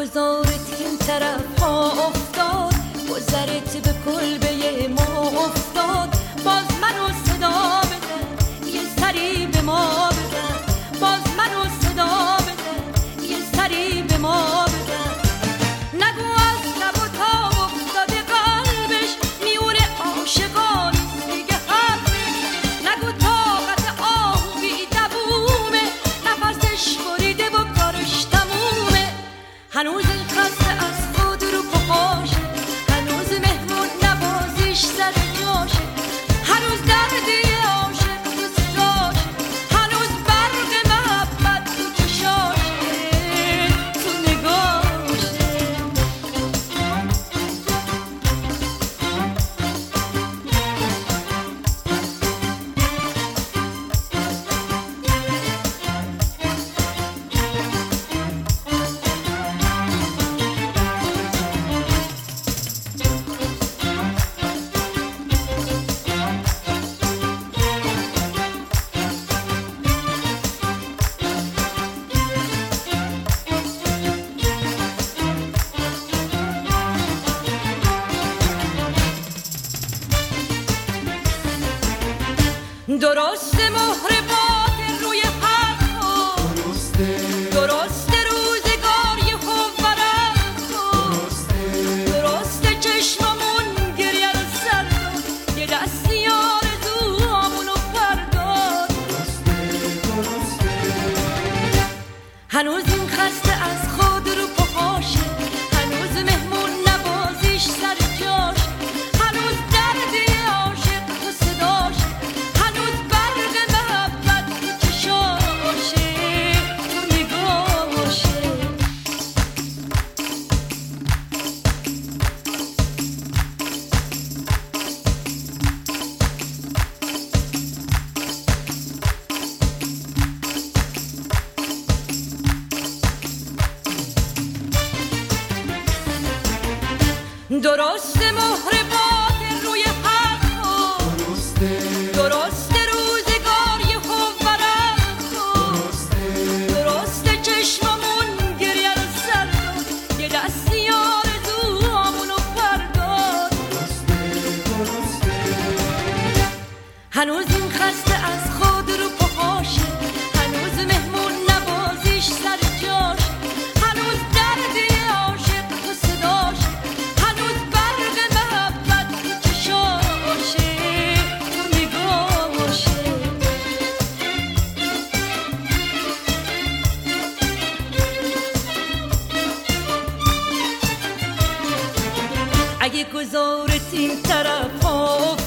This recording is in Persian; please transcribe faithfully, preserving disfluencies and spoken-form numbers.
گذارت این طرف ها افتاد، گذرت به کلبه ما افتاد. باز منو صدا بده یه سری به ما بده، باز منو صدا بده یه سری به ما بده. نگو از لب و تا افتاده قلبش میونه عاشقان دیگه حرفش. نگو طاقت آه بی دوومه، نفسش بریده و کارش تمومه. هنوز این خسته از خود رو پاشه، هنوز مهمون نوازیش سر جاشه، هنوز دردی عاشق دوست داشت، هنوز برق محبت تو چشاشه تو نگاشه. درسته مهر باطل روی حق کن، درسته روزگار یه خوب ورق کن، درسته چشممون گریه رو سر کن، یه دستی آرزوامونو پرداز. هنوز این خسته از خود رو پاشه، هنوز مهمون نوازیش سر جاش، هنوز دردی عاشق تو صداش، هنوز برق محبت تو چشاشه تو نگاشه. درسته مهر باطل روی حق کن، درسته روزگار یه خوب ورق کن، درسته چشممون گریه رو سر کن، یه دستی آرزوامونو پرداز. هنوز این خسته از خود رو پاشه، هنوز مهمون نوازیش سر جاش، هنوز دردی عاشق تو صداش، هنوز برق محبت تو چشاشه تو نگاشه. اگه گذارت این طرف ها